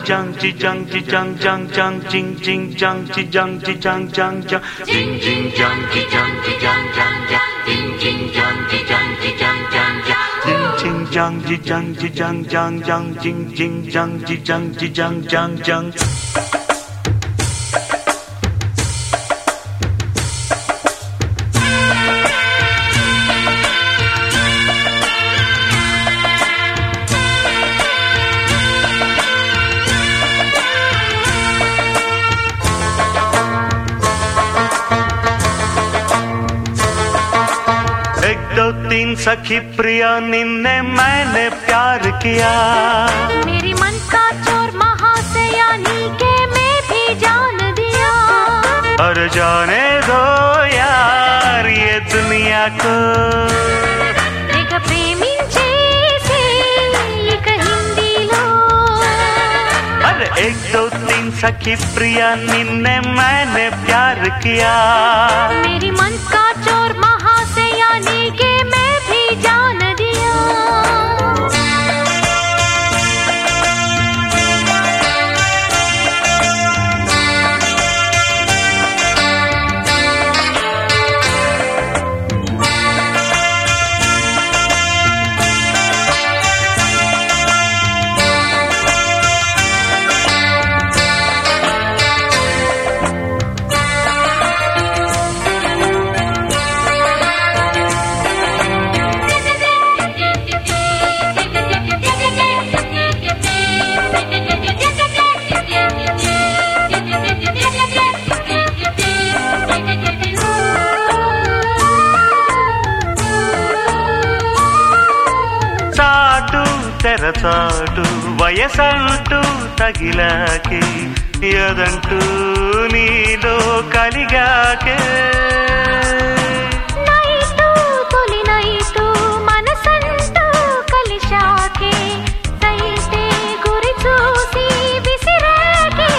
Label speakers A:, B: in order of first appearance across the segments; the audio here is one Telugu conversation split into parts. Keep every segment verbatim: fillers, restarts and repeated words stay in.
A: jang ji jang ji jang jang jang jing jing jang ji jang ji jang jang jang jing jing jang ji jang ji jang jang jang jing jing jang ji jang ji jang jang jang jing jing jang ji jang ji jang jang jang jing jing jang ji jang ji jang jang jang तीन सखी प्रिया निन्ने मैंने प्यार किया
B: मेरी मन का चोर महाशयानी के मैं भी जान दिया
A: और जाने दो यार ये दुनिया को
B: एक प्रेमी जैसे एक हिंदी लो
A: अरे एक दो तीन सखी प्रिया निन्ने मैंने प्यार किया
B: मेरी मन का चोर महाशयानी के जान दिया
A: తెరచాటు వయసంటూ తగిలాకే ఎదంటూ నీలో కలిగాకే
B: నైటు తొలి నైటు మనసంటూ కలిశాకే సైతే గురి చూసి విసిరాకే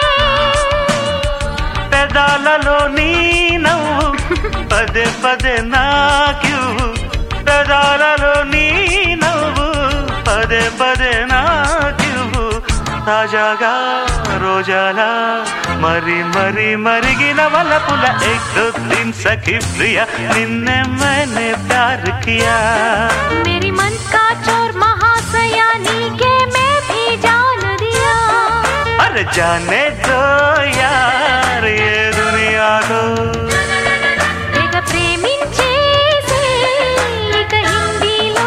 A: పెదాలలో నీ నవ్వు పదే పదే నాకివ్వు పెదాలలో నీ నవ్వు పదే పదే నాకివ్వు తాజాగా రోజాలా మరి మరి మరిగిన వలపుల एक दो तीन सखी प्रिया निन्ने मैंने प्यार किया
B: मेरी मन का चोर महाशयानी के मैं भी जान दिया
A: अरे जाने दो यार ये दुनिया को
B: एक प्रेमी जैसे एक हिंदी लो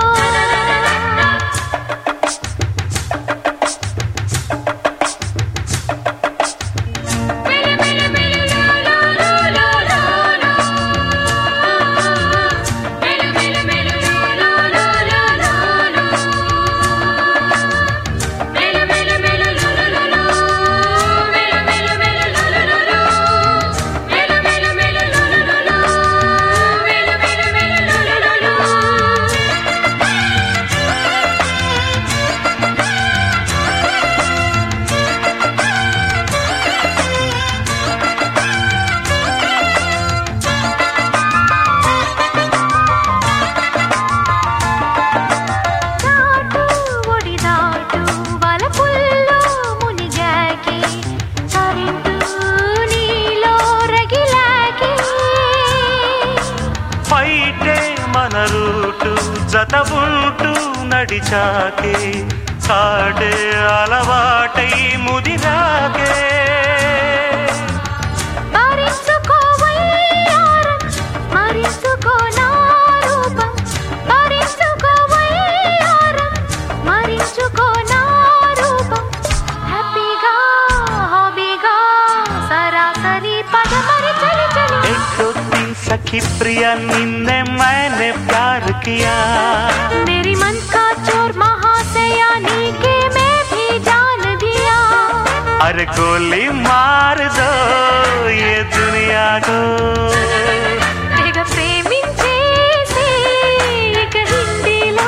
A: జతబుంటూ నడిచాకే సాడే అలవాటై ముదిరాకే सखी प्रिया निन्ने मैंने प्यार किया
B: मेरी मन का चोर महाशयानी के मैं भी जान दिया
A: अरे गोली मार दो ये दुनिया को
B: एक प्रेमी जैसे एक हिंदी लो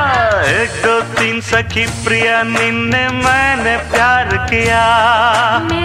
A: एक दो तीन सखी प्रिया निन्ने मैंने प्यार किया